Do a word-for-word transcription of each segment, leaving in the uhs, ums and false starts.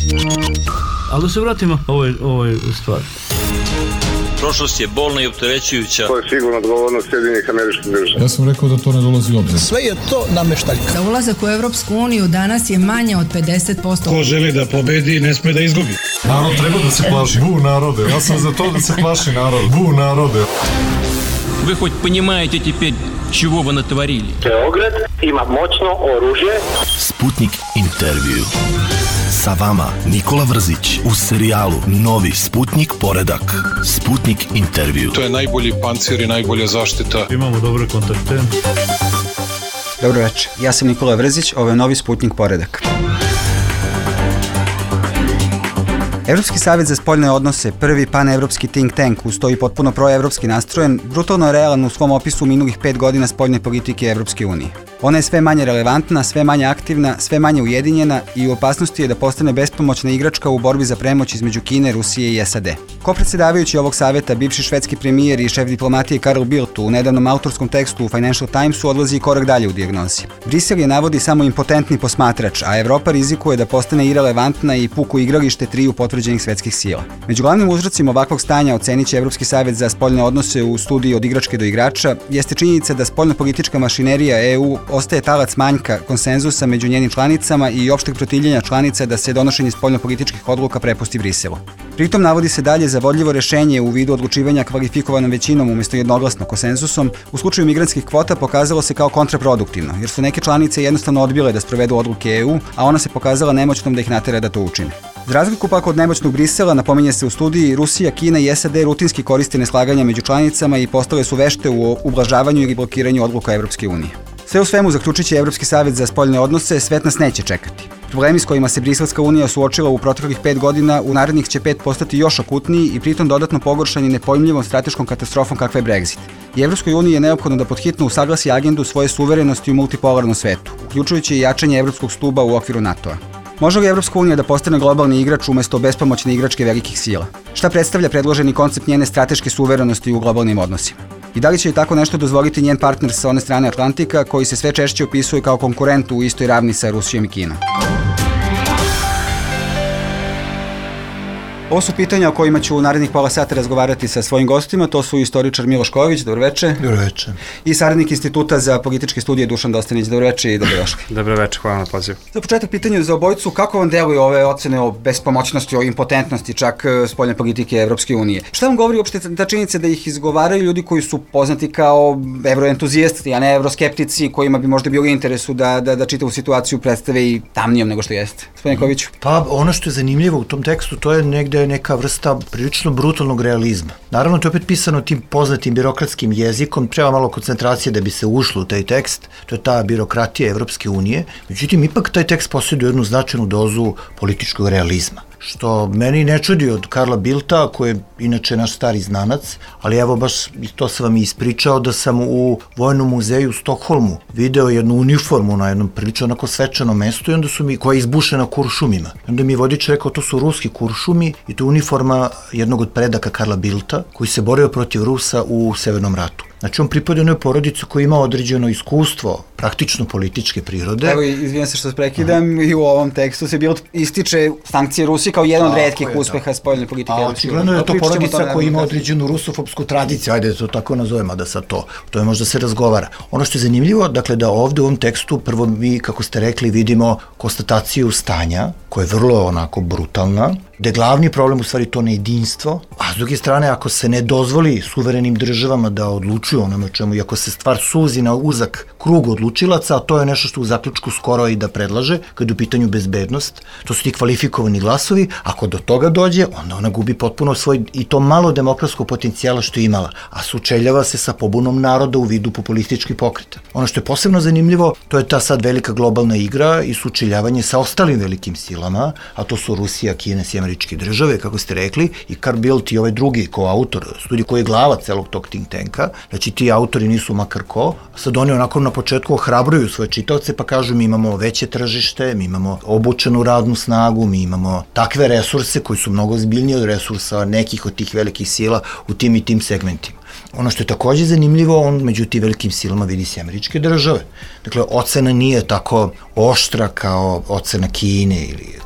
Ali da se vratimo ovoj, ovoj stvari. Prošlost je bolna i opterećujuća. To je sigurno odgovornost Sjedinjenih Američkih Država. Ja sam rekao da to ne dolazi u obzir. Sve je to nameštaljka. Za ulazak u Evropsku uniju danas je manje od pedeset posto. Ko želi da pobedi, ne sme da izgubi. Narod treba da se plaši. Bu narode. Ja sam za to da se plaši narod. Bu narode. Вы хоть понимаете теперь, чего вы натворили? Beograd ima moćno oružje. Sputnik intervju. Sa vama Nikola Vrzić u serijalu Novi Sputnik poredak. Sputnik intervju. To je najbolji pancir i najbolja zaštita. Imamo dobre kontakte. Dobro večer, ja sam Nikola Vrzić, ovo je Novi Sputnik poredak. Evropski savjet za spoljne odnose, prvi panevropski think tank, ustoji potpuno proevropski nastrojen, brutalno realan u svom opisu minulih pet godina spoljne politike Evropske unije. Ona je sve manje relevantna, sve manje aktivna, sve manje ujedinjena i u opasnosti je da postane bespomoćna igračka u borbi za premoć između Kine, Rusije i S A D. Kopredsedavajući ovog saveta, bivši švedski premijer i šef diplomatije Carl Bildt u nedavnom autorskom tekstu u Financial Timesu odlazi korak dalje u dijagnozi. Brisel je navodi samo impotentni posmatrač, a Evropa rizikuje da postane irelevantna i puko igralište triju potvrđenih svetskih sila. Među glavnim uzrocima ovakvog stanja, ocenit će Evropski savjet za spoljne odnose u studiji Od igračke do igrača, jeste činjenica da spoljnopolitička mašinerija E U ostaje talac manjka konsenzusa među njenim članicama i opšteg protivljenja članica da se donošenje spoljnopolitičkih odluka prepusti Briselu. Pritom navodi se dalje zavodljivo rešenje u vidu odlučivanja kvalifikovanom većinom umjesto jednoglasno konsenzusom u slučaju migrantskih kvota pokazalo se kao kontraproduktivno, jer su neke članice jednostavno odbile da sprovedu odluke E U, a ona se pokazala nemoćnom da ih natera da to učine. Za razliku pak od nemoćnog Brisela, napominje se u studiji, Rusija, Kina i S A D rutinski koriste neslaganja među članicama i postale su vešte u ublažavanju ili blokiranju odluka Evropske unije. Sve u svemu, zaključit će Evropski savjet za spoljne odnose, svet nas neće čekati. Problemi s kojima se Briselska unija suočila u proteklih pet godina, u narednih će pet postati još akutniji i pritom dodatno pogoršani nepojmljivom strateškom katastrofom kakva je Brexit. I Evropskoj uniji je neophodno da podhitno usaglasi agendu svoje suverenosti u multipolarnom svetu, uključujući i jačanje evropskog stuba u okviru NATO-a. Može li Evropska unija da postane globalni igrač umjesto bespomoćne igračke velikih sila? Šta predstavlja predloženi koncept njene strateške suverenosti u globalnim odnosima? I da li će i tako nešto dozvoliti njen partner sa one strane Atlantika, koji se sve češće opisuje kao konkurent u istoj ravni sa Rusijom i Kinom? Ovo su pitanja o kojima ću u narednih pola sata razgovarati sa svojim gostima, to su istoričar Miloš Kojović, dobro večer. Dobro večer. I saradnik Instituta za političke studije Dušan Dostanić, dobro večer i dobrodošli. Dobro večer, hvala na pozivu. Za početak pitanje za obojicu, kako vam deluju ove ocene o bespomoćnosti, o impotentnosti čak spoljne politike Evropske unije? Šta vam govori uopšte ta činjenica da ih izgovaraju ljudi koji su poznati kao evroentuzijasti, a ne evroskeptici, kojima bi možda bio u interesu da, da, da čitavu situaciju predstave i tamnijom nego što jeste? Gospodine Kojoviću. Pa ono što je zanimljivo u tom tekstu, to je negde neka vrsta prilično brutalnog realizma. Naravno, to je opet pisano tim poznatim birokratskim jezikom, treba malo koncentracije da bi se ušlo u taj tekst, to je ta birokratija Evropske unije, međutim, ipak taj tekst posjeduje jednu značajnu dozu političkog realizma, što meni ne čudi od Karla Bildta, koji je inače naš stari znanac, ali evo baš to sam vam i ispričao da sam u Vojnom muzeju u Stokholmu video jednu uniformu na jednom prilično onako svečanom mestu i onda su mi, koja je izbušena kuršumima. I onda mi je vodič rekao, to su ruski kuršumi i to je uniforma jednog od predaka Karla Bildta, koji se borio protiv Rusa u Severnom ratu. Znači, on pripada jednoj porodici koja ima određeno iskustvo, praktično političke prirode. Evo, izvijem se što se prekidam, i u ovom tekstu se Bildt ističe sankcije Rusije kao jedan od retkih uspeha spoljne politike. A očigledno je to porodica koja ima određenu rusofobsku tradiciju, ajde da to tako nazovemo, da sad to, to je možda se razgovara. Ono što je zanimljivo, dakle, da ovde u ovom tekstu prvo mi, kako ste rekli, vidimo konstataciju stanja, koja je vrlo onako brutalna, gde je glavni problem u stvari to nejedinstvo, a s druge strane, ako se ne dozvoli suverenim državama da odlučuju onome čemu, i ako se stvar suzi na uzak krug odlučilaca, a to je nešto što u zaključku skoro i da predlaže, kad je u pitanju bezbednost, to su ti kvalifikovani glasovi, ako do toga dođe, onda ona gubi potpuno svoj i to malo demokratskog potencijala što je imala, a sučeljava se sa pobunom naroda u vidu populističkih pokreta. Ono što je posebno zanimljivo, to je ta sad velika globalna igra i sučeljavanje sa ostalim velikim silama, a to su Rusija, Kina, Američke države, kako ste rekli, i Carl Bildt i ovaj drugi koautor, studij koji je glava celog tog think tanka, znači ti autori nisu makar ko, sad oni onako na početku ohrabruju svoje čitaoce pa kažu mi imamo veće tržište, mi imamo obučenu radnu snagu, mi imamo takve resurse koji su mnogo zbiljniji od resursa nekih od tih velikih sila u tim i tim segmentima. Ono što je takođe zanimljivo, on među tim velikim silama vidi se Američke države. Dakle, ocena nije tako oštra kao ocena Kine ili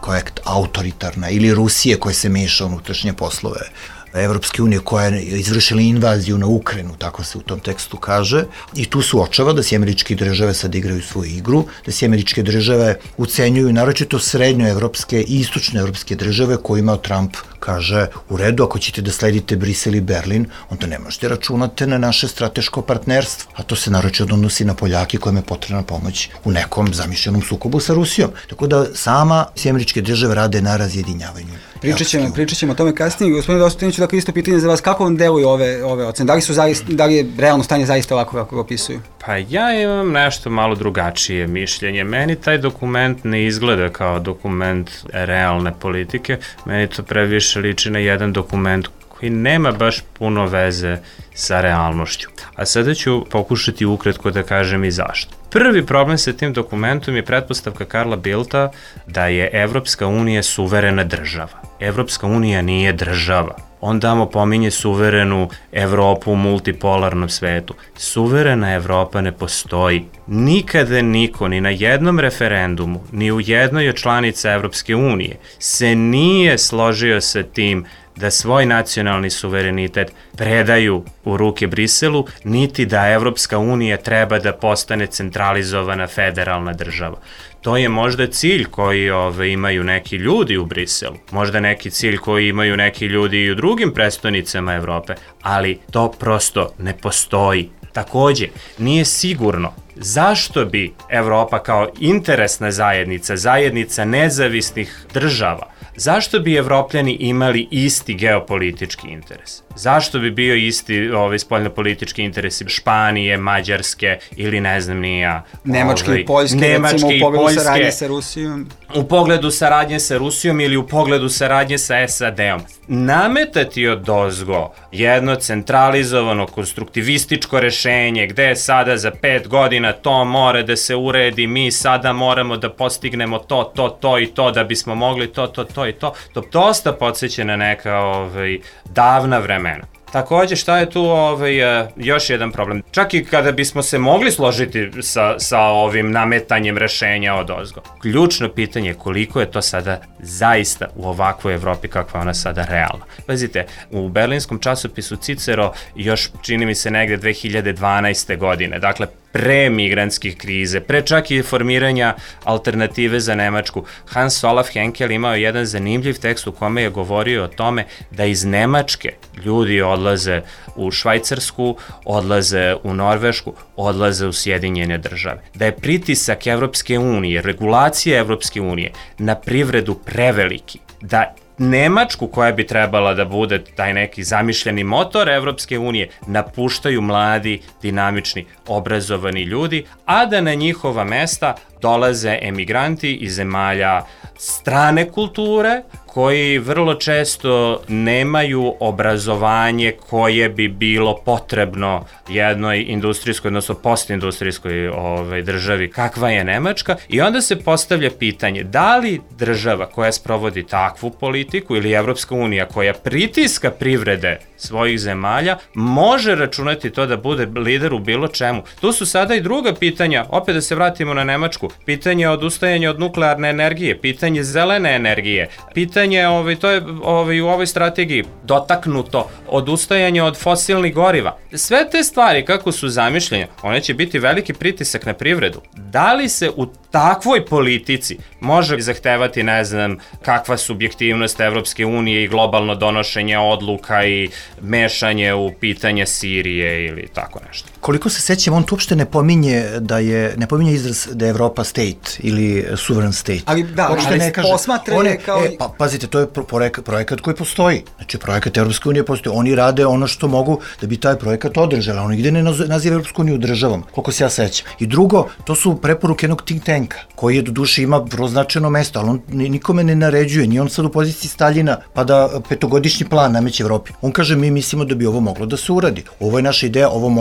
koja je autoritarna, ili Rusije koja se meša u unutrašnje poslove Evropske unije koja je izvršila invaziju na Ukrajinu, tako se u tom tekstu kaže, i tu se uočava da se američke države sad igraju svoju igru, da se američke države ucenjuju naročito srednjoevropske i istočnoevropske države kojima Trump kaže u redu, ako ćete da sledite Brisel i Berlin, onda ne možete računati na naše strateško partnerstvo, a to se naročito odnosi na Poljake kojima je potrebna pomoć u nekom zamišljenom sukobu sa Rusijom. Tako da sama se američke države rade na razjedinjavanju. Pričat ćemo, pričat ćemo o tome kasnije. Gospodine Dostojniću, dakle, isto pitanje za vas, kako vam deluju ove, ove ocene? Da li, su zaista, da li je realno stanje zaista ovako kako ga opisuju? Pa ja imam nešto malo drugačije mišljenje. Meni taj dokument ne izgleda kao dokument realne politike. Meni to previše liči na jedan dokument koji nema baš puno veze sa realnošću. A sada ću pokušati ukratko da kažem i zašto. Prvi problem sa tim dokumentom je pretpostavka Karla Bildta da je Evropska unija suverena država. Evropska unija nije država. On tamo pominje suverenu Evropu u multipolarnom svetu. Suverena Evropa ne postoji. Nikada niko, ni na jednom referendumu, ni u jednoj od članica Evropske unije se nije složio sa tim da svoj nacionalni suverenitet predaju u ruke Briselu, niti da Evropska unija treba da postane centralizovana federalna država. To je možda cilj koji ove, imaju neki ljudi u Briselu, možda neki cilj koji imaju neki ljudi i u drugim prestonicama Evrope, ali to prosto ne postoji. Takođe, nije sigurno zašto bi Evropa kao interesna zajednica, zajednica nezavisnih država, zašto bi Evropljani imali isti geopolitički interes? Zašto bi bio isti ovaj, spoljnopolitički interes Španije, Mađarske ili ne znam ni ja... Nemačke ovaj, i Poljske, Nemačke recimo u pogledu Poljske, saradnje sa Rusijom. U pogledu saradnje sa Rusijom ili u pogledu saradnje sa S A D-om. Nametati od dozgo jedno centralizovano, konstruktivističko rešenje gde je sada za pet godina to mora da se uredi, mi sada moramo da postignemo to, to, to i to da bismo mogli to, to, to i to. To dosta podsjeća na neka ovaj, davna vremena. Takođe, šta je tu ovaj, još jedan problem? Čak i kada bismo se mogli složiti sa, sa ovim nametanjem rešenja od ozgo. Ključno pitanje je koliko je to sada zaista u ovakvoj Evropi kakva ona sada realna. Pazite, u berlinskom časopisu Cicero još čini mi se negde dve hiljade dvanaeste. godine, dakle pre migrantskih krize, pre čak i formiranja alternative za Nemačku, Hans Olaf Henkel imao jedan zanimljiv tekst u kome je govorio o tome da iz Nemačke ljudi odlaze u Švajcarsku, odlaze u Norvešku, odlaze u Sjedinjene države. Da je pritisak Evropske unije, regulacija Evropske unije na privredu preveliki, da Nemačku, koja bi trebala da bude taj neki zamišljeni motor Evropske unije, napuštaju mladi, dinamični, obrazovani ljudi, a da na njihova mesta dolaze emigranti iz zemalja strane kulture, koji vrlo često nemaju obrazovanje koje bi bilo potrebno jednoj industrijskoj, odnosno postindustrijskoj ovaj, državi kakva je Nemačka, i onda se postavlja pitanje da li država koja sprovodi takvu politiku ili Evropska unija koja pritiska privrede svojih zemalja može računati to da bude lider u bilo čemu. Tu su sada i druga pitanja, opet da se vratimo na Nemačku, pitanje odustajanja od nuklearne energije, pitanje zelene energije, pitanje, ovaj, to je ovaj, u ovoj strategiji dotaknuto, odustajanje od fosilnih goriva. Sve te stvari kako su zamišljene, one će biti veliki pritisak na privredu. Da li se u takvoj politici može zahtevati, ne znam, kakva subjektivnost Evropske unije i globalno donošenje odluka i mešanje u pitanje Sirije ili tako nešto? Koliko se sećam, on tu uopšte ne pominje da je, ne pominje izraz da je Evropa state ili sovereign state. Ali da, uopšte ali ne kaže, posmatre one, kao... E, pa, pazite, to je projekat, projekat koji postoji. Znači, projekat Evropske unije postoji. Oni rade ono što mogu da bi taj projekat održali. Oni gde ne naziva Evropsku uniju državom, koliko se ja sećam. I drugo, to su preporuke jednog think tanka, koji je do duše ima vrlo značajno mesto, ali on nikome ne naređuje, nije on sad u poziciji Staljina, pa da petogodišnji plan nameće Evropi. On kaže, mi mislimo da bi ovo moglo da se uradi. Ovo je naša ideja, ovo morate, mi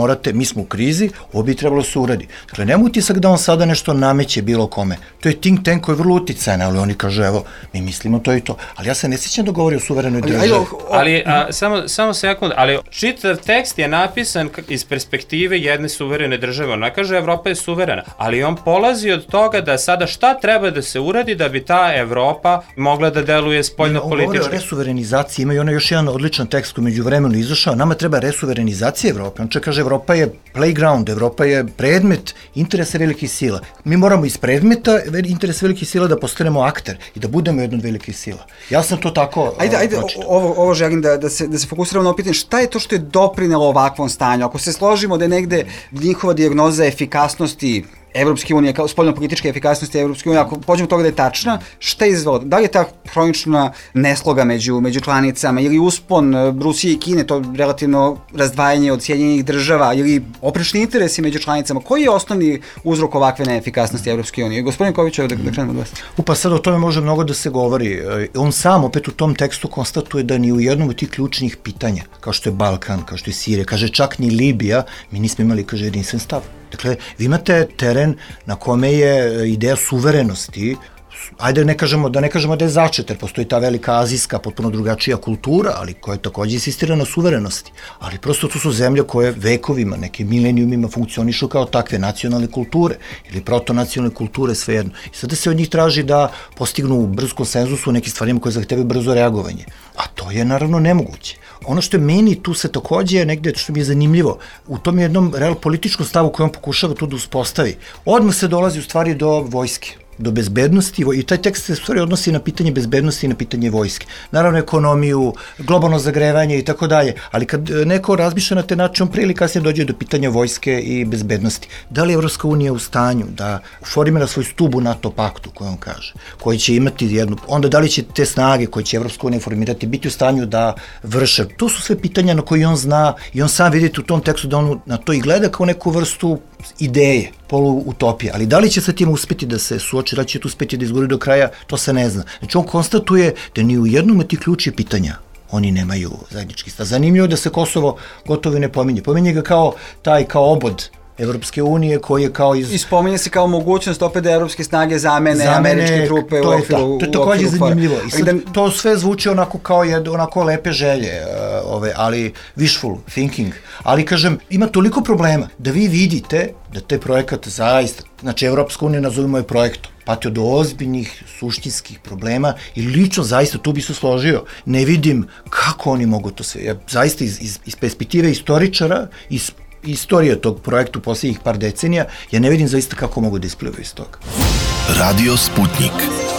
smo u krizi, ovo bi trebalo se uradi. Dakle, nema utisak da on sada nešto nameće bilo kome. To je think tank koji je vrlo uticajan, ali oni kažu, evo, mi mislimo to i to. Ali ja se ne sjećam da govori o suverenoj državi. Ali, a, samo, samo sekund, ali čitav tekst je napisan iz perspektive jedne suverene države. Ona kaže, Evropa je suverena, ali on polazi od toga da sada šta treba da se uradi da bi ta Evropa mogla da deluje spoljno politički. On govori o resuverenizaciji, ima i ono još jedan odličan tekst koji među vremenu izašao, nama treba resuverenizacija Evrope. On čak kaže, Evropa je playground, Evropa je predmet interesa velikih sila. Mi moramo iz predmeta interesa velikih sila da postanemo akter i da budemo jedna od velikih sila. Ja sam to tako Ajde, ajde, ovo, ovo želim da, da, se, da se fokusiramo na pitanje, šta je to što je doprinelo ovakvom stanju? Ako se složimo da je negde njihova dijagnoza efikasnosti Evropske unije, kao spoljno-političke efikasnosti Evropske unije, ako pođemo toga da je tačna, šta je izvelo? Da li je ta hronična nesloga među, među članicama ili uspon Rusije i Kine, to relativno razdvajanje od Sjedinjenih država, ili oprečni interesi među članicama, koji je osnovni uzrok ovakve neefikasnosti Evropske unije? Gospodin Ković, da, da krenemo od vas. Upa, sad o tome može mnogo da se govori. On sam opet u tom tekstu konstatuje da ni u jednom od tih ključnih pitanja, kao što je Balkan, kao što je Sirija, kaže čak ni Libija, mi nismo imali, kaže, jedinstven stav. Dakle, vi imate teren na kome je ideja suverenosti, ajde ne kažemo, da ne kažemo da je začet, jer postoji ta velika azijska, potpuno drugačija kultura, ali koja takođe insistira na suverenosti. Ali prosto to su zemlje koje vekovima, nekim milenijumima funkcionišu kao takve nacionalne kulture ili protonacionalne kulture, svejedno. I sada se od njih traži da postignu brz konsenzus u nekim stvarima koje zahtevaju brzo reagovanje. A to je naravno nemoguće. Ono što je meni tu se takođe negde, što mi je zanimljivo, u tom jednom real političkom stavu koji on pokušava tu da uspostavi, odmah se dolazi u stvari do vojske, do bezbednosti, i taj tekst se u stvari odnosi na pitanje bezbednosti i na pitanje vojske. Naravno, ekonomiju, globalno zagrevanje i tako dalje, ali kad neko razmišlja na te način, on prije ili kasnije dođe do pitanja vojske i bezbednosti. Da li je Evropska unija u stanju da formira svoj stub u NATO paktu, koji on kaže, koji će imati jednu, onda da li će te snage koje će Evropska unija formirati biti u stanju da vrše? To su sve pitanja na koje on zna i on sam vidite u tom tekstu da on na to i gleda kao neku vrstu ideje, poluutopije, ali da li će sa tim uspeti da se suoči, da li će to uspeti da izgori do kraja, to se ne zna. Znači on konstatuje da ni u jednom od tih ključnih pitanja oni nemaju zajednički stav. Zanimljivo je da se Kosovo gotovo ne pominje. Pominje ga kao taj, kao obod Evropske unije koji je kao iz... I spominje se kao mogućnost opet da evropske snage zamene, zamene američke trupe u okviru... To je takođe zanimljivo. I sad, da... to sve zvuči onako kao jed, onako lepe želje, uh, ove, ali wishful thinking. Ali kažem, ima toliko problema da vi vidite da te projekat zaista, znači Evropska unija nazovimo je projektom, pati od ozbiljnih suštinskih problema i lično zaista tu bi se složio. Ne vidim kako oni mogu to sve. Ja, zaista iz, iz, iz perspektive istoričara, iz istorija tog projekta u posljednjih par decenija, ja ne vidim zaista kako mogu da isplivaju iz toga. Radio Sputnik.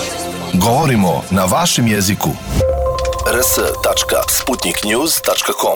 Govorimo na vašem jeziku. r s tačka sputnik news tačka com.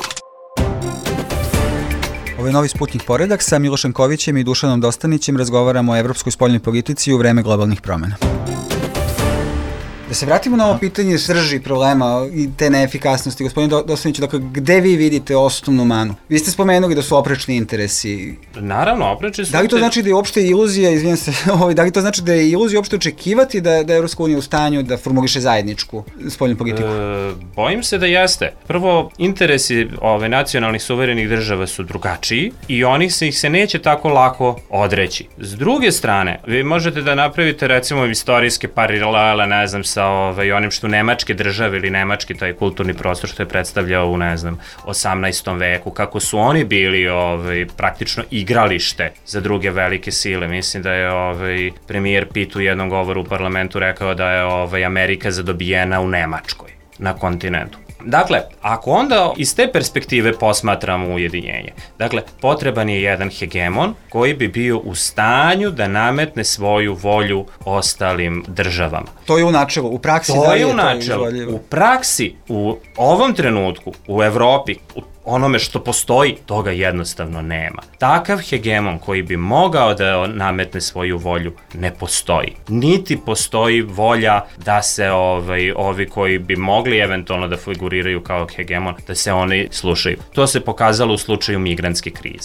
Ovo je novi Sputnik poredak, sa Milošem Kovićem i Dušanom Dostanićem razgovaramo o evropskoj spoljnoj politici u vreme globalnih promjena. Da se vratimo na ovo pitanje srži problema i te neefikasnosti, gospodin Dostanić, dakle, gde vi vidite osnovnu manu? Vi ste spomenuli da su oprečni interesi. Naravno, oprečni su... Da li to znači da je uopšte iluzija, izvijem se, da li to znači da je iluzija uopšte očekivati da, da je Evropska unija u stanju da formuliše zajedničku spoljnu politiku? E, bojim se da jeste. Prvo, interesi ove, nacionalnih suverenih država su drugačiji i oni se ih se neće tako lako odreći. S druge strane, vi možete da napravite recimo istorijske paralele, ne znam, sa ovaj, onim što nemačke države ili nemački taj kulturni prostor što je predstavljao u, ne znam, osamnaestom veku, kako su oni bili ovaj, praktično igralište za druge velike sile. Mislim da je ovaj, premijer Pitt u jednom govoru u parlamentu rekao da je ovaj, Amerika zadobijena u Nemačkoj, na kontinentu. Dakle, ako onda iz te perspektive posmatramo ujedinjenje, dakle, potreban je jedan hegemon koji bi bio u stanju da nametne svoju volju ostalim državama. To je u načelu, u praksi to da je, je u to načelu. Je u praksi, u ovom trenutku, u Evropi, u onome što postoji, toga jednostavno nema. Takav hegemon koji bi mogao da nametne svoju volju ne postoji. Niti postoji volja da se ovaj, ovi koji bi mogli eventualno da figuriraju kao hegemon, da se oni slušaju. To se pokazalo u slučaju migrantske krize.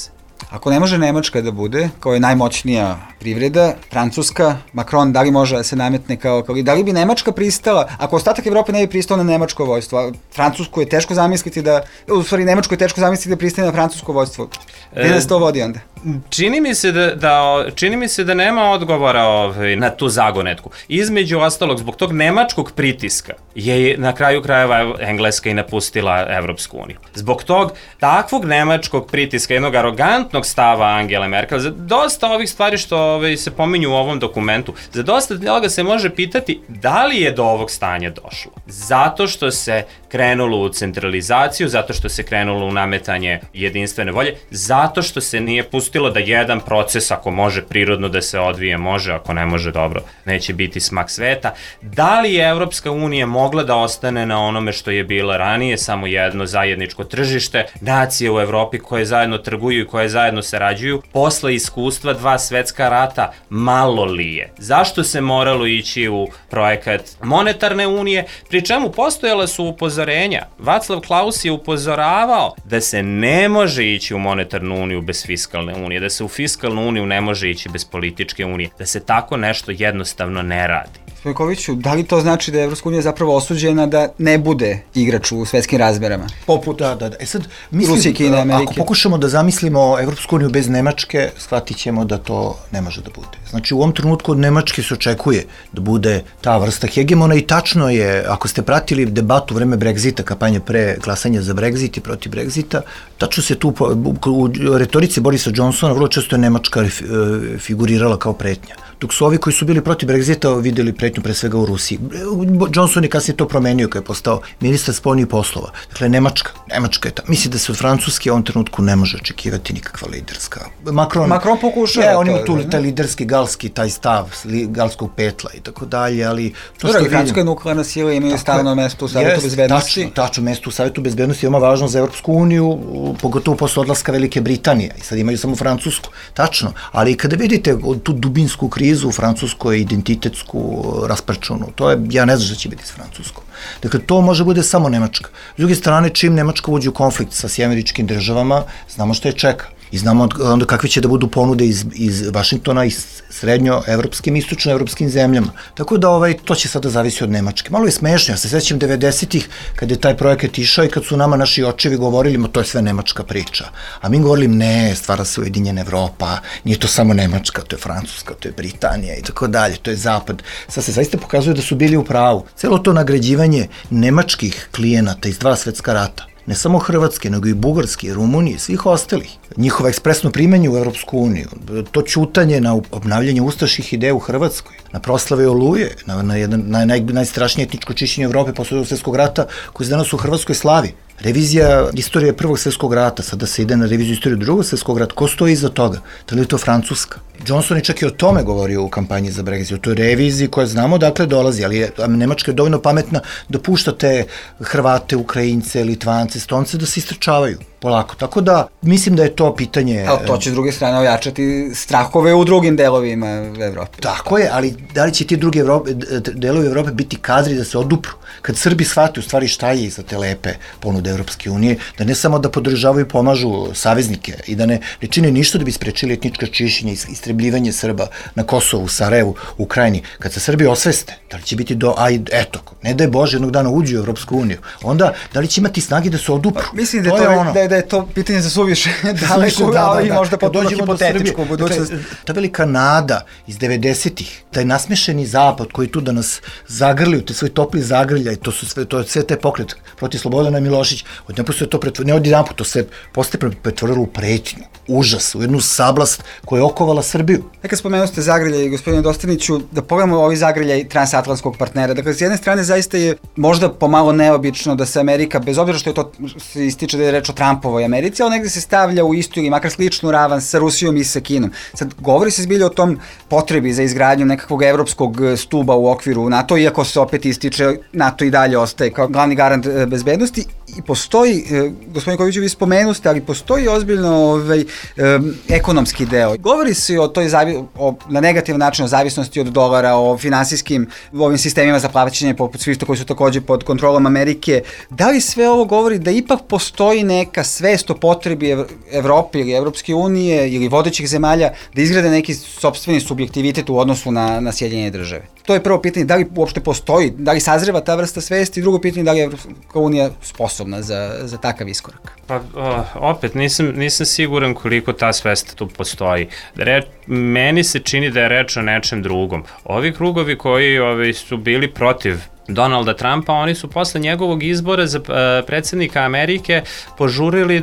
Ako ne može Nemačka da bude, kao je najmoćnija privreda, Francuska, Macron, da li može da se nametne kao, kao da li bi Nemačka pristala, ako ostatak Evrope ne bi pristao na nemačko vojstvo, Francusku je teško zamisliti da, u stvari Nemačku je teško zamisliti da pristane na francusko vojstvo. Gde nas to vodi onda? Čini mi se da, da, čini mi se da nema odgovora ovaj, na tu zagonetku. Između ostalog, zbog tog nemačkog pritiska je na kraju krajeva Engleska i napustila Evropsku uniju. Zbog tog takvog nemačkog pritiska, jednog arogantnog stava Angele Merkel, za dosta ovih stvari što ovaj, se pominju u ovom dokumentu, za dosta toga se može pitati da li je do ovog stanja došlo. Zato što se krenulo u centralizaciju, zato što se krenulo u nametanje jedinstvene volje, zato što se nije pustilo da jedan proces, ako može prirodno da se odvije, može, ako ne može, dobro, neće biti smak sveta. Da li je Evropska unija mogla da ostane na onome što je bila ranije, samo jedno zajedničko tržište, nacije u Evropi koje zajedno trguju i koje zajedno sarađuju, posle iskustva dva svetska rata, malo li je? Zašto se moralo ići u projekat monetarne unije, pri čemu postojala su upozorenja. Václav Klaus je upozoravao da se ne može ići u monetarnu uniju bez fiskalne unije, da se u fiskalnu uniju ne može ići bez političke unije, da se tako nešto jednostavno ne radi. Stojkoviću, da li to znači da je Evropska unija zapravo osuđena da ne bude igrač u svetskim razmerama? Poput, da, da, da. E sad, mislim, Rusije, Kine, Amerike. Ako pokušamo da zamislimo Evropsku uniju bez Nemačke, shvatit ćemo da to ne može da bude. Znači, u ovom trenutku od Nemačke se očekuje da bude ta vrsta hegemona i tačno je, ako ste pratili debatu u vreme Brexita, kampanje pre glasanja za Brexit i protiv Brexita, tačno se tu u retorici Borisa Johnsona vrlo često je Nemačka figurirala kao pretnja. Dok su ovi koji su bili protiv Brexita videli pretnju pre svega u Rusiji. Johnson je kasnije to promenio kad je postao ministar spoljnih poslova. Dakle, Nemačka, Nemačka je ta. Misli da se od Francuske u ovom trenutku ne može očekivati nikakva liderska. Macron, Macron pokušava. Je, on ima tu taj liderski galski, taj stav, galskog petla i tako dalje, ali... To što vidim, Francuska je nuklearna sila, imaju stalno mesto u Savetu bezbednosti. Tačno, tačno mesto u Savetu bezbednosti je veoma važno za Evropsku uniju, pogotovo posle odlaska Velike Britanije. I sad imaju samo Francusku. Tačno, ali kada vidite tu dubinsku krizu u Francuskoj, identitetsku, rasprčunu, to je, ja ne znam šta će biti s Francuskom. Dakle, to može bude samo Nemačka. S druge strane, čim Nemačka uđe u konflikt sa Američkim državama, znamo što je čeka. I znamo onda kakve će da budu ponude iz, iz Vašingtona i srednjoevropskim i istočnoevropskim zemljama. Tako da ovaj, to će sada zavisi od Nemačke. Malo je smešno, ja se sećam devedesetih kad je taj projekat išao i kad su nama naši očevi govorili, ma to je sve nemačka priča. A mi govorili, ne, stvara se Ujedinjena Evropa, nije to samo Nemačka, to je Francuska, to je Britanija i tako dalje, to je Zapad. Sad se zaista pokazuje da su bili u pravu. Celo to nagrađivanje nemačkih klijenata iz dva svetska rata, ne samo Hrvatske, nego i Bugarske, Rumunije, svih ostalih. Njihovo ekspresno primanje u Evropsku uniju, to ćutanje na obnavljanje ustaških ideja u Hrvatskoj, na proslave Oluje, na, na, jedan, na naj, najstrašnije etničko čišćenje Evrope posle Drugog svjetskog rata, koji se danas u Hrvatskoj slavi. Revizija istorije Prvog svjetskog rata, sada se ide na reviziju istorije Drugog svjetskog rata, ko stoji iza toga? Da li je to Francuska? Johnson je čak i o tome govorio u kampanji za Brexit, o toj reviziji koja znamo dakle dolazi, ali je, Nemačka je dovoljno pametna da pušta te Hrvate, Ukrajince, Litvance, Stonce da se istrčavaju polako. Tako da, mislim da je to pitanje... Ali to će s druge strane ojačati strahove u drugim delovima Evrope. Tako je, ali da li će ti drugi Evrope, delovi Evrope biti kadri da se odupru? Kad Srbi shvate u stvari šta je iza te lepe ponude Evropske unije, da ne samo da podržavaju i pomažu saveznike i da ne, ne čine ništa da bi sprečili etničko čišćenje i istrebljivanje Srba na Kosovu, Sarajevu, Ukrajini. Kad se Srbi osveste, da li će biti do, aj, eto, ne daj Bože, jednog dana uđu u Evropsku uniju, onda da li će imati snage da se odupru? Pa, mislim da, to je to, ono. da, je, da je to pitanje za suviše daleko, da, ali da, možda potpuno hipotetičko u budućnosti. Dakle, ta velika nada iz devedesetih, taj nasmešeni zapad koji tu da nas zagrlju, te svoj topli zagrljaj, to su sve, to je sve taj pokret protiv Slobodana Milošića, odjedanput se to pretvorilo, ne odjedanput, to se postepeno pretvorilo u pretnju, užas, u jednu sablast koja je okovala Srbiju. Neka spomenuo ste zagrljaj, gospodine Dostaniću, da pogledamo ovi zagrljaj transatlantskog partnera. Dakle, s jedne strane zaista je možda pomalo neobično da se Amerika, bez obzira što je to se ističe da je reč o Trumpovoj Americi, ali negde se stavlja u istu ili makar sličnu ravan sa Rusijom i sa Kinom. Sad, govori se zbilja o tom potrebi za izgradnju nekakvog evropskog stuba u okviru NATO, iako se opet ističe NATO i dalje ostaje kao glavni garant bezbednosti i postoji, e, gospodin Koviću, vi spomenuste, ali postoji ozbiljno ovaj, e, ekonomski deo. Govori se o toj zavi, o, na negativan način o zavisnosti od dolara, o finansijskim ovim sistemima za plaćanje poput Swifta koji su takođe pod kontrolom Amerike. Da li sve ovo govori da ipak postoji neka svest o potrebi Ev Evrope ili Evropske unije ili vodećih zemalja da izgrade neki sopstveni subjektivitet u odnosu na, na Sjedinjene države? To je prvo pitanje, da li uopšte postoji, da li sazreva ta vrsta svesti, i drugo pitanje, da li je Evropska unija sposobna za, za takav iskorak? Pa o, opet nisam, nisam siguran koliko ta svest tu postoji. Re, meni se čini da je reč o nečem drugom. Ovi krugovi koji ovi, su bili protiv Donalda Trumpa, oni su posle njegovog izbora za uh, predsjednika Amerike požurili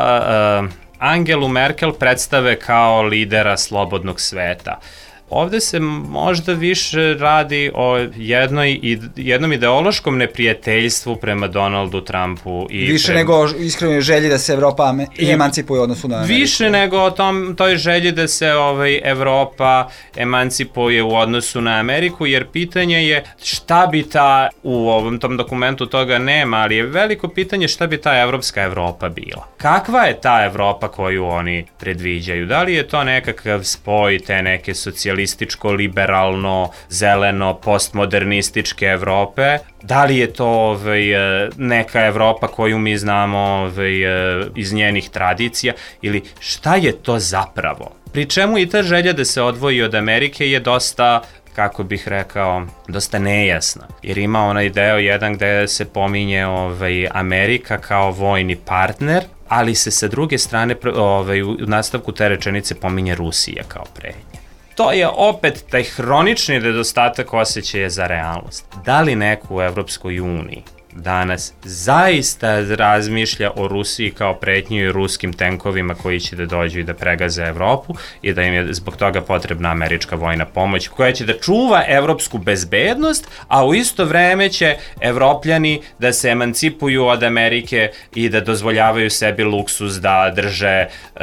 da uh, Angelu Merkel predstave kao lidera slobodnog sveta. Ovde se možda više radi o jednoj, jednom ideološkom neprijateljstvu prema Donaldu Trumpu. I više prema... nego iskrenoj želji da se Evropa emancipuje u odnosu na Ameriku. Više nego o tom, toj želji da se ovaj, Evropa emancipuje u odnosu na Ameriku, jer pitanje je šta bi ta, u ovom tom dokumentu toga nema, ali je veliko pitanje šta bi ta evropska Evropa bila. Kakva je ta Evropa koju oni predviđaju? Da li je to nekakav spoj te neke socijalističke liberalno, zeleno, postmodernističke Evrope? Da li je to ovaj, neka Evropa koju mi znamo ovaj, iz njenih tradicija? Ili šta je to zapravo? Pri čemu i ta želja da se odvoji od Amerike je dosta, kako bih rekao, dosta nejasna. Jer ima onaj deo jedan gde se pominje ovaj, Amerika kao vojni partner, ali se sa druge strane ovaj, u nastavku te rečenice pominje Rusija kao pretnja. To je opet taj hronični nedostatak osjećaja za realnost. Da li neko u Evropskoj uniji danas zaista razmišlja o Rusiji kao pretnju i ruskim tenkovima koji će da dođu i da pregaze Evropu i da im je zbog toga potrebna američka vojna pomoć koja će da čuva evropsku bezbednost, a u isto vreme će Evropljani da se emancipuju od Amerike i da dozvoljavaju sebi luksuz da drže uh,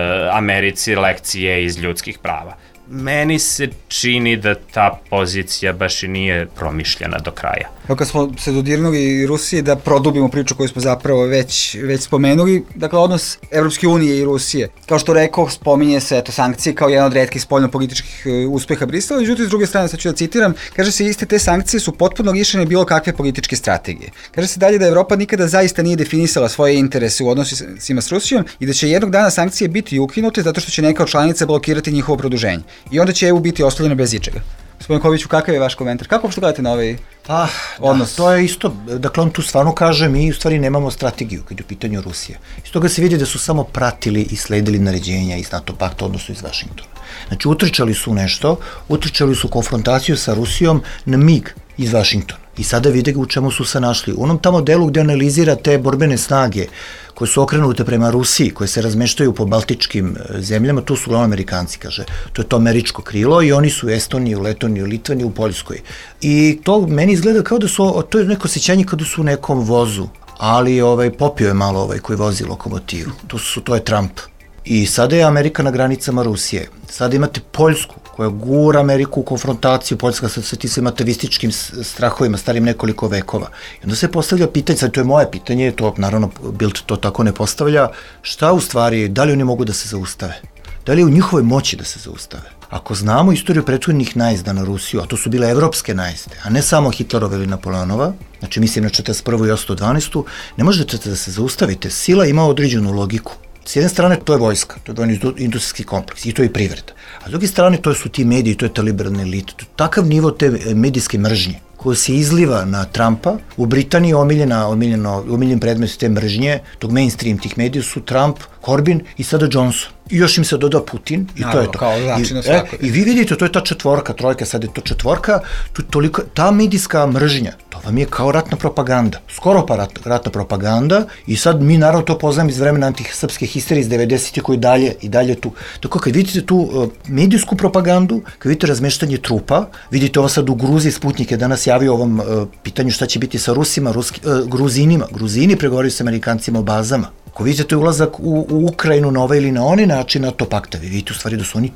Americi lekcije iz ljudskih prava. Meni se čini da ta pozicija baš i nije promišljena do kraja. Evo kad smo se dodirnuli Rusije, da produbimo priču koju smo zapravo već, već spomenuli, dakle odnos Evropske unije i Rusije. Kao što rekao, spominje se eto, sankcije kao jedan od retkih spoljnopolitičkih uspeha Brisela, međutim s druge strane, sad ću da citiram, kaže se iste te sankcije su potpuno lišene bilo kakve političke strategije. Kaže se dalje da Evropa nikada zaista nije definisala svoje interese u odnosima s Rusijom i da će jednog dana sankcije biti ukinute zato što će neka od članica blokirati njihovo produženje. I onda će E U biti ostavljena bez ičega. Gospodin Koviću, kakav je vaš komentar? Kako uopšte gledate na ovaj pa, odnos? Da, to je isto, dakle on tu stvarno kaže, mi u stvari nemamo strategiju kad je u pitanju Rusije. Iz toga se vidi da su samo pratili i sledili naređenja iz NATO pakta, odnosno iz Vašingtona. Znači utrčali su nešto, utrčali su konfrontaciju sa Rusijom na mig iz Vašingtona. I sada vide u čemu su se našli. U onom tamo delu gde analizira te borbene snage koje su okrenute prema Rusiji, koje se razmeštaju po baltičkim zemljama, tu su uglavnom Amerikanci, kaže. To je to američko krilo i oni su u Estoniji, u Letoniji, u Litvaniji, u Poljskoj. I to meni izgleda kao da su, to je neko osjećanje kao da su u nekom vozu, ali ovaj, popio je malo ovaj koji vozi lokomotivu. To, su, to je Trump. I sada je Amerika na granicama Rusije. Sada imate Poljsku koja gura Ameriku u konfrontaciju, Poljska sa tim svim atavističkim strahovima, starim nekoliko vekova. I onda se postavlja pitanje, sad to je moje pitanje, to naravno Bild to tako ne postavlja, šta u stvari, da li oni mogu da se zaustave? Da li je u njihovoj moći da se zaustave? Ako znamo istoriju prethodnih najezda na Rusiju, a to su bile evropske najezde, a ne samo Hitlerova ili Napoleonova, znači mislim na četrdeset prvu i osamsto dvanaestu, ne možete da se zaustavite, sila ima određenu logiku. S jedne strane to je vojska, to je vojni industrijski kompleks i to je privreda. A s druge strane to su ti mediji, to je ta liberalna elita. To je takav nivo te medijske mržnje koja se izliva na Trumpa. U Britaniji omiljena, omiljeno, omiljen predmet te mržnje, tog mainstream tih medija su Trump, Corbyn i sada Johnson. I još im se doda Putin i Naravno, to je to. Kao I, e, I vi vidite, to je ta četvorka, trojka, sad je to četvorka, tu, toliko, ta medijska mržnja, to vam je kao ratna propaganda, skoro pa rat, ratna propaganda i sad mi naravno to poznam iz vremena antisrpske histerije iz devedesetih koji dalje i dalje tu. Tako kad vidite tu uh, medijsku propagandu, kad vidite razmeštanje trupa, vidite ovo sad u Gruziji, Sputnik je danas javio ovom uh, pitanju šta će biti sa Rusima, Ruski, uh, Gruzinima. Gruzini pregovaraju sa Amerikancima o bazama. Ako vidite ulazak u, u Ukrajinu na ovaj ili na onaj način NATO pakta, vi vidite u stvari da su oni tu.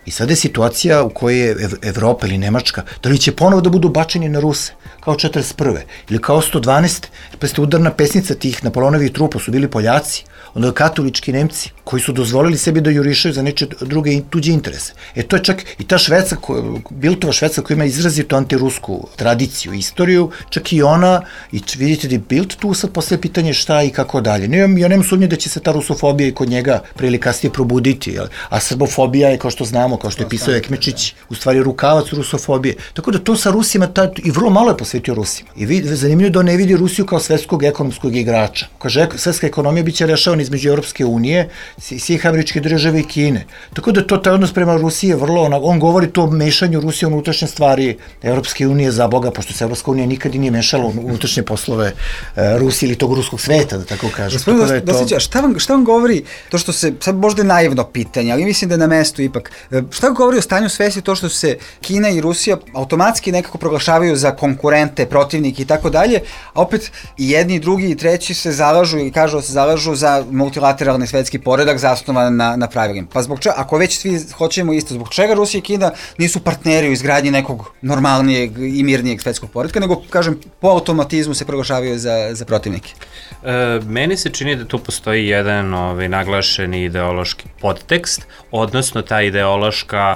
I sada je situacija u kojoj je Ev Evropa ili Nemačka, da li će ponovo da budu bačeni na Ruse, kao četrdeset prve ili kao sto dvanaeste. Pa ste udarna pesnica tih Napoleonovih trupa su bili Poljaci, onda katolički Nemci, koji su dozvolili sebi da jurišaju za neče druge i tuđe interese. E to je čak i ta Švedska, Bildtova Švedska koja ima izrazito antirusku tradiciju, istoriju, čak i ona, i vidite da je Bildt tu sad poslije pitanje šta i kako dalje. Ne, ja nemam sumnje da će se ta rusofobija i kod njega prije ili kasnije probuditi, jel? A srbofobija je, kao što znamo, kao što je pisao Ekmečić, u stvari rukavac rusofobije. Tako da to sa Rusima, ta, i vrlo malo je posvetio Rusima. I vid, zanimljivo da on ne vidi Rusiju kao svetskog ekonomskog igrača. Kaže, svetska ekonomija biće rešavana između Europske unije, svih američkih država i Kine. Tako da to taj odnos prema Rusiji je vrlo, on, on govori to o mešanju Rusije u unutrašnje stvari Europske unije za Boga, pošto se Europska unija nikad i nije mešala u unutrašnje poslove uh, Rusije ili tog ruskog sveta, da tako kažem. Gospodin da Doslića, šta vam, šta vam govori to što se, sad možda je naivno pitanje, ali mislim da je na mestu ipak, šta vam govori o stanju svesti to što se Kina i Rusija automatski nekako proglašavaju za konkurente, protivnike i tako dalje, a opet i jedni, i drugi i treći se zalažu i kažu da se zalažu za multilateralni svetski poredak zasnovan na, na pravilima. Pa zbog čega, ako već svi hoćemo isto, zbog čega Rusija i Kina nisu partneri u izgradnji nekog normalnijeg i mirnijeg svetskog poredka, nego, kažem, po automatizmu se proglašavaju za, za protivnike? E, meni se čini da tu postoji jedan ovaj, naglašeni ideološki podtekst, odnosno ta ideološka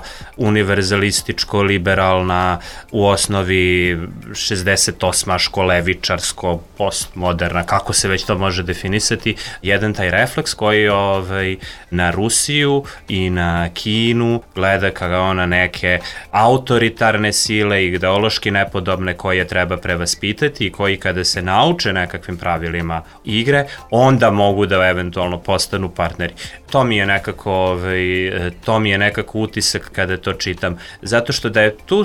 univerzalističko-liberalna, u osnovi šezdeset osma školevičarsko, postmoderna, kako se već to može definisati, jedan taj refleks koji ovaj, na Rusiju i na Kinu gleda kao ona neke autoritarne sile, ideološki nepodobne koje treba prevaspitati i koji kada se nauče nekakvim pravilima igre, onda mogu da eventualno postanu partneri. To mi je nekako, ovaj, to mi je nekako utisak kada to čitam. Zato što da je tu, uh,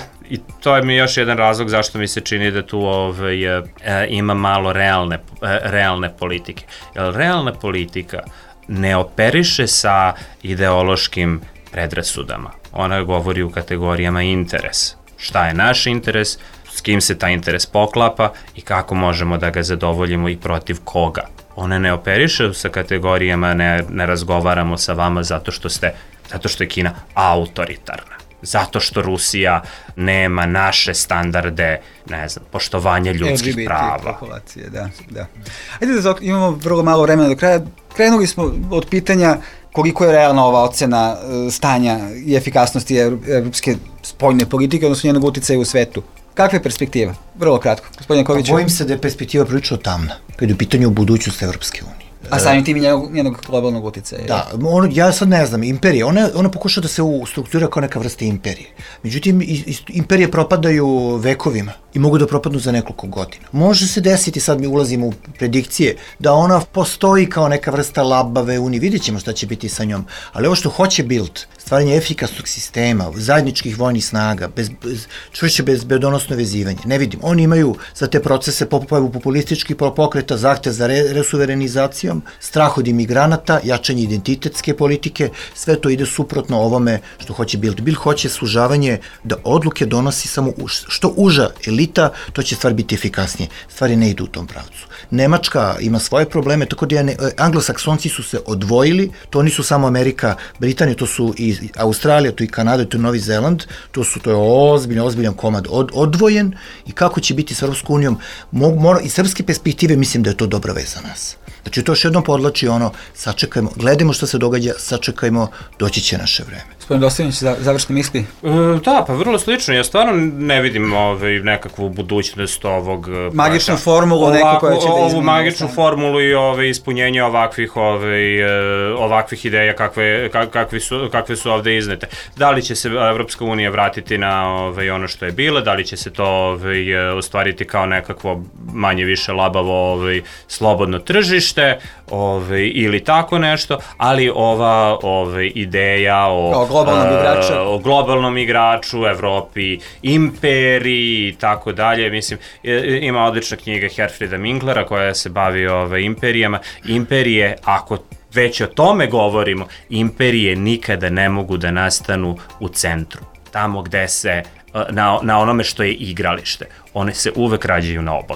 i to je mi još jedan razlog zašto mi se čini da tu ovaj, uh, ima malo realne, uh, realne politike. Jer realna politika ne operiše sa ideološkim predrasudama. Ona govori u kategorijama interesa. Šta je naš interes, s kim se taj interes poklapa i kako možemo da ga zadovoljimo i protiv koga. Ona ne operiše sa kategorijama, ne, ne razgovaramo sa vama zato što ste, zato što je Kina autoritarna. Zato što Rusija nema naše standarde, ne znam, poštovanja ljudskih L G B T prava. Populacije, da, da. Ajde da imamo vrlo malo vremena do kraja. Krenuli smo od pitanja koliko je realna ova ocena stanja i efikasnosti evropske spoljne politike, odnosno njenog uticaja u svetu. Kakva je perspektiva? Vrlo kratko. Gospodine Koviću. Bojim se da je perspektiva prilično tamna, kada je u pitanju budućnost Evropske unije. A samim tim i njenog, njenog globalnog uticaja. Da, on, ja sad ne znam, imperija, ona, ona pokuša da se strukturira kao neka vrsta imperije. Međutim, imperije propadaju vekovima i mogu da propadnu za nekoliko godina. Može se desiti, sad mi ulazimo u predikcije, da ona postoji kao neka vrsta labave unije, vidjet ćemo šta će biti sa njom, ali ovo što hoće Bildt, stvaranje efikasnog sistema, zajedničkih vojnih snaga, bez, bez, čvršće bezbedonosno vezivanje, ne vidim. Oni imaju za te procese popojavu populističkih pokreta, zahtev za re, resuverenizacijom, strah od imigranata, jačanje identitetske politike, sve to ide suprotno ovome što hoće Bildt. Bildt hoće sužavanje da odluke donosi samo už, što uža elita, to će stvar biti efikasnije. Stvari ne idu u tom pravcu. Nemačka ima svoje probleme, tako da ne, anglosaksonci su se odvojili, to nisu samo Amerika, Britanija, to su i Australija, to i Kanada, to i Novi Zeland, to su, to je ozbiljan, ozbiljan komad od, odvojen i kako će biti s Europskom unijom, mo, mora, iz srpske perspektive mislim da je to dobra vez za nas. Znači to još jednom podlači ono, sačekajmo, gledajmo što se događa, sačekajmo, doći će naše vreme. Gospodin Dostojnić, završne misli? E, da, pa vrlo slično. Ja stvarno ne vidim ovaj, nekakvu budućnost ovog... Magičnu pa, formulu ovako, neko koja će da izmeni. Ovu magičnu sam. formulu i ove, ispunjenje ovakvih, ove, ovakvih ideja kakve, kakve, su, kakve su ovde iznete. Da li će se Evropska unija vratiti na ove, ono što je bilo, da li će se to ove, ostvariti kao nekakvo manje više labavo ove, slobodno tržište ove, ili tako nešto, ali ova ove, ideja o... globalnom igrača. O globalnom igraču, Evropi, imperiji i tako dalje. Mislim, ima odlična knjiga Herfrida Minglera koja se bavi ove, imperijama. Imperije, ako već o tome govorimo, imperije nikada ne mogu da nastanu u centru. Tamo gde se, na, na onome što je igralište. One se uvek rađaju na obotu.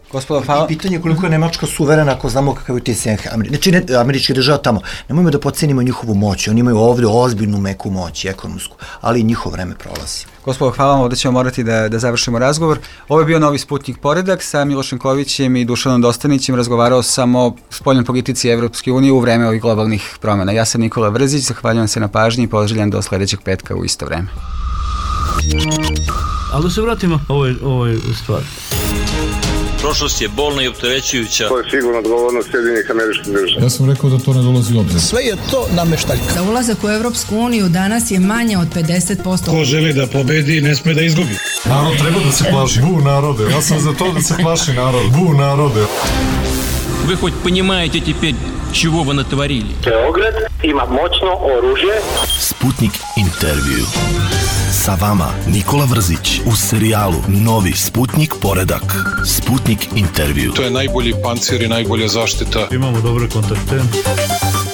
Gospodo, hvala. Pitanje je koliko je Nemačka suverena ako znamo kakav je ti sen. Znači, ne, američke država tamo, nemojmo da podcenimo njihovu moć, oni imaju ovde ozbiljnu meku moć, ekonomsku, ali i njihovo vreme prolazi. Gospodo, hvala vam, ovdje ćemo morati da, da završimo razgovor. Ovo je bio Novi Sputnik Poredak, sa Milošem Kovićem i Dušanom Dostanićem razgovarao sam o spoljnoj politici Evropske unije u vreme ovih globalnih promjena. Ja sam Nikola Vrzić, zahvaljujem se na pažnji i pozdravljam do sljedećeg petka u isto vreme. Ali da se vratimo ovoj, ovoj stvari. Prošlost je bolna i opterećujuća. To je sigurno odgovornost Sjedinjenih Američkih Država. Ja sam rekao da to ne dolazi u obzir. Sve je to nameštaljka. Za ulazak u Evropsku uniju danas je manje od pedeset posto. Ko želi da pobedi, ne sme da izgubi. Narod treba da se plaši. Bu narode, ja sam za to da se plaši narod. Bu narode. Вы хоть понимаете теперь, чего вы натворили? Beograd ima moćno oružje. Sputnik intervju. Sa vama Nikola Vrzić u serijalu Novi Sputnik Poredak. Sputnik intervju. To je najbolji pancir i najbolja zaštita. Imamo dobre kontakte.